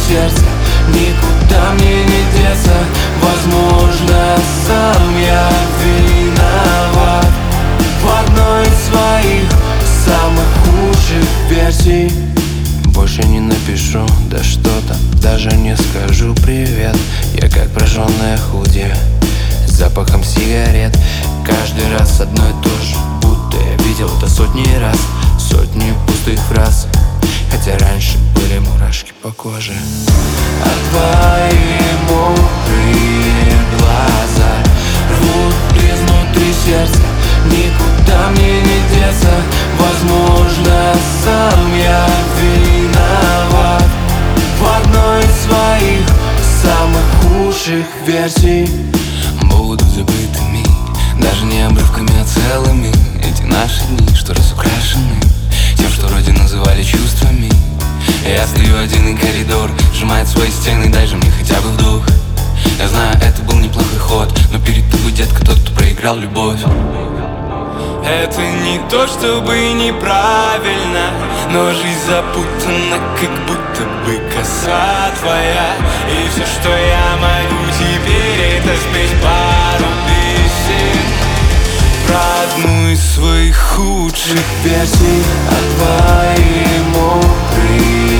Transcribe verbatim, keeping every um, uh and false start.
сердца, никуда мне не деться. Возможно, сам я виноват в одной из своих самых худших версий. Больше не напишу, да что там, даже не скажу привет. Я как прожженная худя с запахом сигарет. Каждый раз одно и то же, будто я видел это сотни раз. Сотни пустых фраз, хотя раньше были мурашки по коже. А твои мокрые глаза рвут изнутри сердца, никуда мне не деться. Возможно, сам я виноват в одной из своих самых худших версий. Будут забытыми, даже не обрывками, а целыми эти наши дни, что разукрашены тем, что вроде называли чувствами. Я стою один, и коридор сжимает свои стены, дай же мне хотя бы вдох. Я знаю, это был неплохой ход, но перед тобой, детка, тот, кто проиграл любовь. Это не то, чтобы неправильно, но жизнь запутана, как будто бы коса твоя. И все, что я могу теперь, это спеть пару песен про одну из своих худших версий. А твои мокрые